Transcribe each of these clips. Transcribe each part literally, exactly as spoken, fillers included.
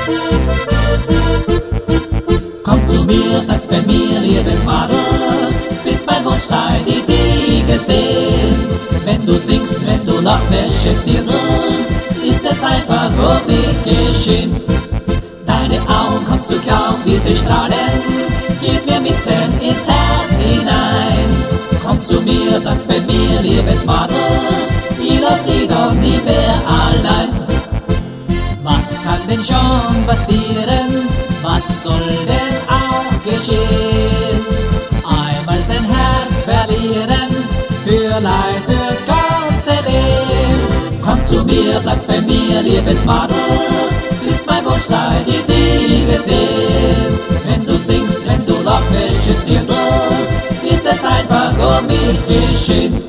Komm zu mir, bleib bei mir, liebes Madel, bist mein Wunsch seit Idee gesehen. Wenn du singst, wenn du lachst, welches dir nun, ist es einfach um mich geschehen. Deine Augen kommt zu kaum, diese Strahlen, geht mir mitten ins Herz hinein. Komm zu mir, bleib bei mir, liebes Madel, ich lass dich doch nie mehr allein. Was kann denn schon passieren, was soll denn auch geschehen? Einmal sein Herz verlieren, für Leid fürs ganze Leben. Komm zu mir, bleib bei mir, liebes Madel, ist mein Wunsch seit Idee gesehen. Wenn du singst, wenn du lachst, welches dir tut, ist es einfach um mich geschehen.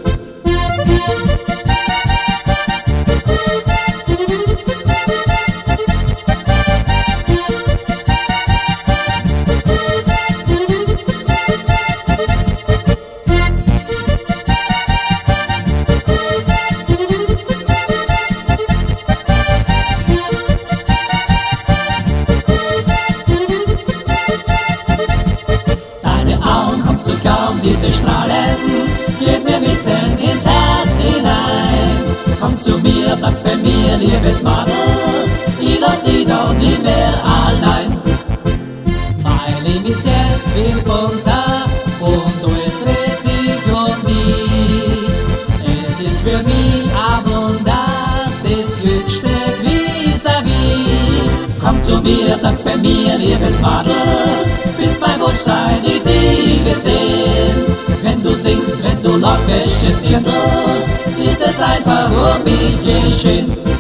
Diese Strahlen geht mir mitten ins Herz hinein. Komm zu mir, bleib bei mir, liebes Madel, ich lass dich doch nie mehr allein. Mein Leben ist jetzt viel bunter und es dreht sich um dich. Es ist für mich ein Wunder, das Glück steht vis-à-vis. Komm zu mir, bleib bei mir, liebes Madel, bist mein Wunsch seit Idee gesehen. Wenn du singst, wenn du lachst, welches dir tut, ist es einfach um mich geschehen.